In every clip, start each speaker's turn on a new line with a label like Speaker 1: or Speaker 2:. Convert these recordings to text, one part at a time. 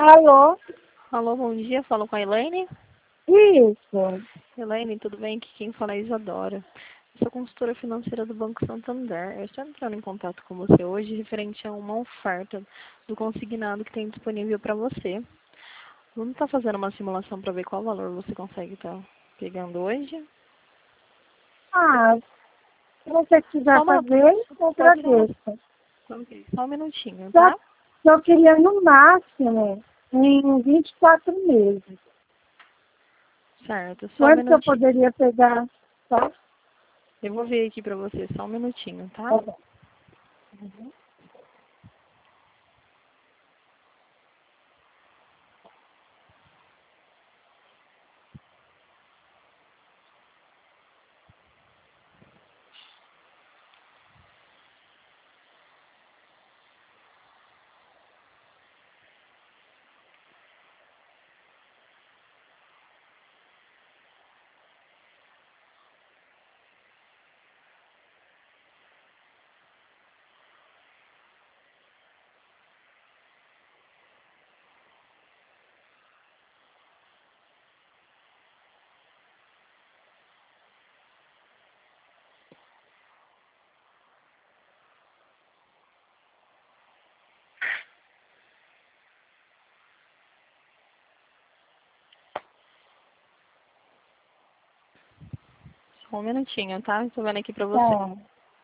Speaker 1: Alô?
Speaker 2: Alô, bom dia. Falo com a Elaine.
Speaker 1: Isso.
Speaker 2: Elaine, tudo bem? Aqui quem fala é Isadora. Eu sou consultora financeira do Banco Santander. Eu estou entrando em contato com você hoje referente a uma oferta do consignado que tem disponível para você. Vamos estar fazendo uma simulação para ver qual valor você consegue estar pegando hoje?
Speaker 1: Se você quiser
Speaker 2: Só uma...
Speaker 1: fazer, eu
Speaker 2: Pode tirar uma...
Speaker 1: agradeço.
Speaker 2: Ok, só um minutinho,
Speaker 1: Só,
Speaker 2: tá?
Speaker 1: só queria no máximo em 24 meses.
Speaker 2: Certo, só um
Speaker 1: Quanto que eu
Speaker 2: minutinho.
Speaker 1: poderia pegar? Tá?
Speaker 2: Eu vou ver aqui para você, só um minutinho, tá?
Speaker 1: Tá bom.
Speaker 2: Só um minutinho, tá? Estou vendo aqui para você.
Speaker 1: Tá.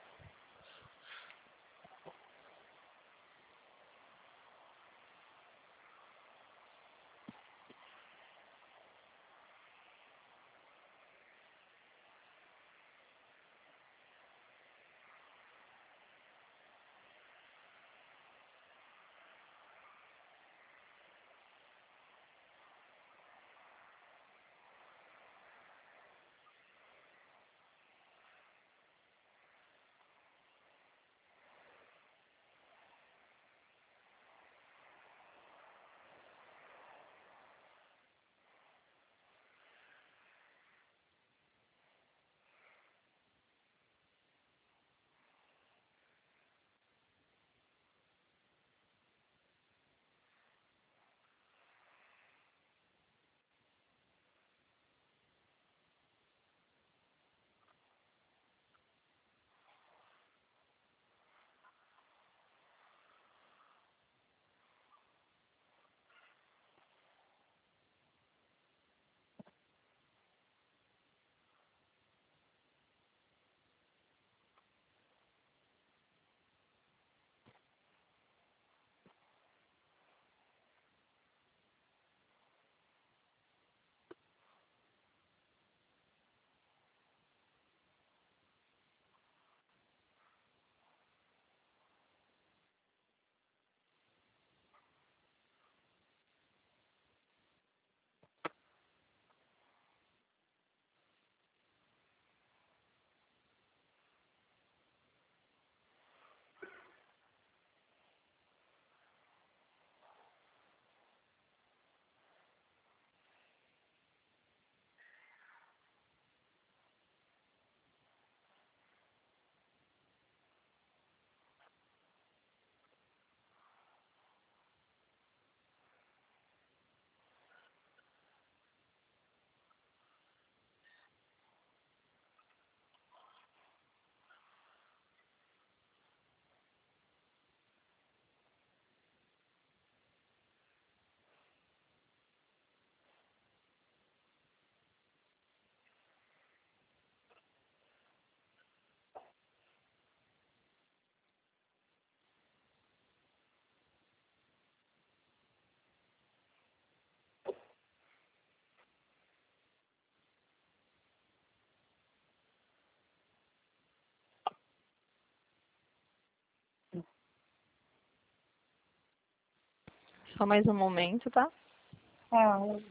Speaker 2: Só mais um momento, tá?
Speaker 1: Tá.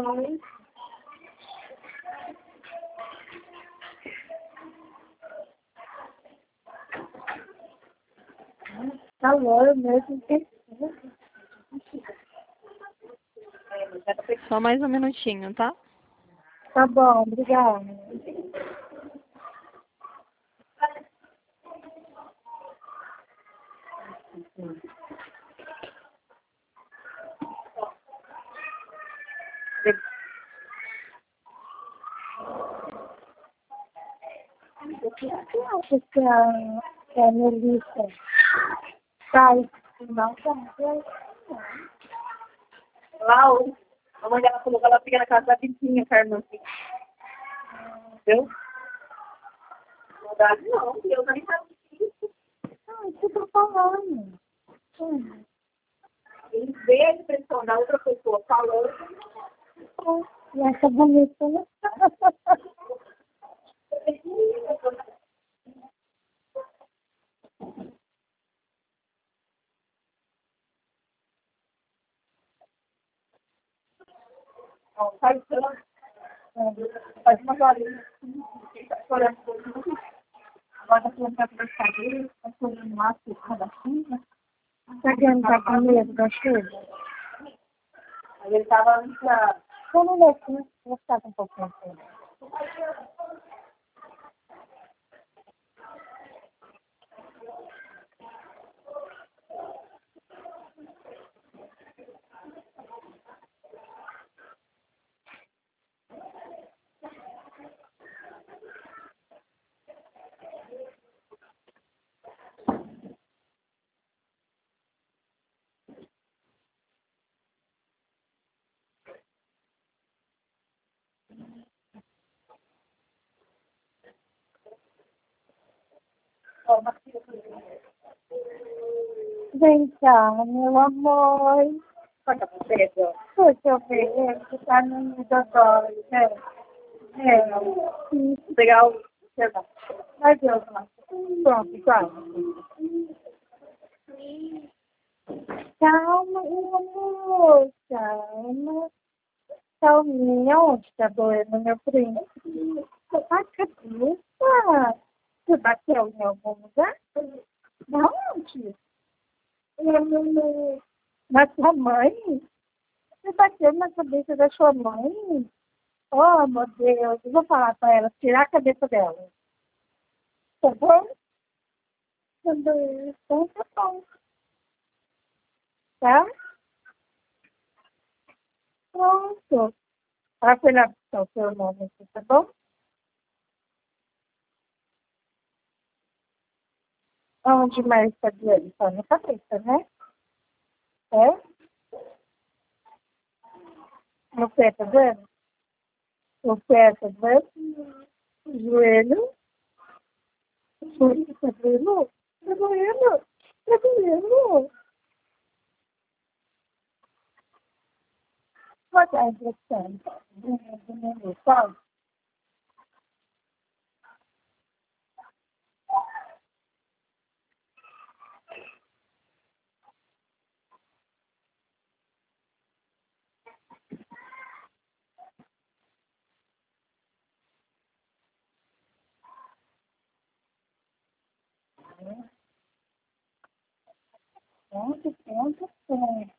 Speaker 1: Calor mesmo.
Speaker 2: Só mais um minutinho, tá?
Speaker 1: Tá bom, obrigada. O que você acha que a Melissa faz? Não,
Speaker 3: Lá, a mãe dela falou que ela fica na casa da vizinha, com a irmã. Entendeu? Não dá, não, eu nem sabia disso.
Speaker 1: o que eu tô falando?
Speaker 3: Em vez de pressão da outra pessoa falando,
Speaker 1: E essa bonita, né?
Speaker 3: faz uma horinha. Agora tá falando pra conversar dele, tá falando lá, da chuva.
Speaker 1: Tá que não tá com medo da chuva?
Speaker 3: Aí ele tava ansiado.
Speaker 1: Vamos ver aqui, vou ficar com um pouquinho assim. Vem cá, meu amor.
Speaker 3: Corta pra pega.
Speaker 1: Deixa eu ver, você tá no meio da dólar, né?
Speaker 3: Pegar o celular.
Speaker 1: Vai ver o nosso. Pronto, vai. Calma, meu amor, calma. Calminha, onde tá doendo, meu primo? A cabeça. Você bateu em algum lugar? Na onde? Na sua mãe? Você bateu na cabeça da sua mãe? Oh, meu Deus, eu vou falar para ela, tirar a cabeça dela. Tá bom? Então tá bom. Tá? Pronto. Vai cuidar do seu nome aqui, tá bom? Onde mais está doendo? Só na cabeça, né? É? No pé tá doendo? O pé tá doendo? O joelho? O joelho tá doendo? Tá doendo? Tá doendo? Vai dar injeção. Tá? Pronto, pronto, pronto.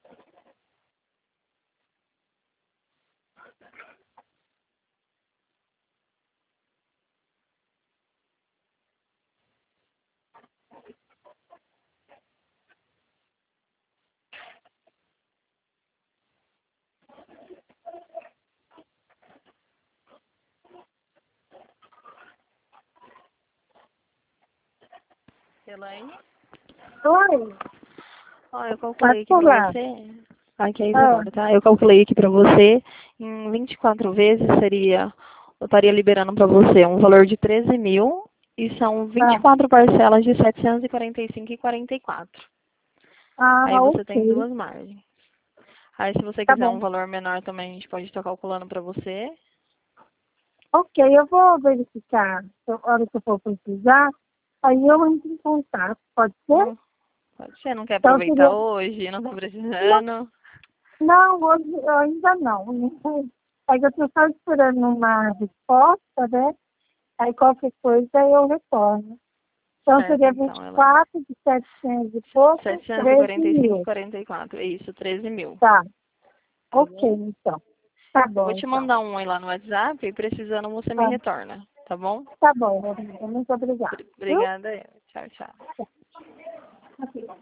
Speaker 2: Elaine?
Speaker 1: Oi,
Speaker 2: Ó, eu calculei
Speaker 1: pode
Speaker 2: aqui pra
Speaker 1: falar.
Speaker 2: você. Aqui é a
Speaker 1: Ah,
Speaker 2: Isadora, tá? Eu calculei aqui pra você. Em 24 vezes seria. Eu estaria liberando pra você um valor de 13 mil. E são
Speaker 1: ah,
Speaker 2: 24 parcelas de 745,44. Aí você tem
Speaker 1: ok.
Speaker 2: duas margens. Aí se você
Speaker 1: Tá
Speaker 2: quiser um
Speaker 1: bom.
Speaker 2: valor menor também, a gente pode estar calculando pra você.
Speaker 1: Ok, eu vou verificar a hora que eu for precisar. Aí eu entro em contato. Pode ser?
Speaker 2: Não, pode ser, não quer
Speaker 1: Então
Speaker 2: aproveitar
Speaker 1: seria.
Speaker 2: hoje, não tá
Speaker 1: Não,
Speaker 2: precisando.
Speaker 1: não, hoje eu ainda não. Aí eu estou só esperando uma resposta, né? Aí qualquer coisa eu retorno. Então
Speaker 2: Certo,
Speaker 1: seria
Speaker 2: então,
Speaker 1: 24 de 700 e pouco, 13 mil.
Speaker 2: 745,44. Isso, 13 mil.
Speaker 1: Tá,
Speaker 2: Tá
Speaker 1: ok,
Speaker 2: bom?
Speaker 1: então. Tá
Speaker 2: Eu vou
Speaker 1: bom,
Speaker 2: te
Speaker 1: então.
Speaker 2: mandar um oi lá no WhatsApp e precisando você me
Speaker 1: Tá,
Speaker 2: retorna. Tá bom?
Speaker 1: tá bom, Rodrigo. Muito obrigada. Viu?
Speaker 2: Obrigada. Tchau, tchau.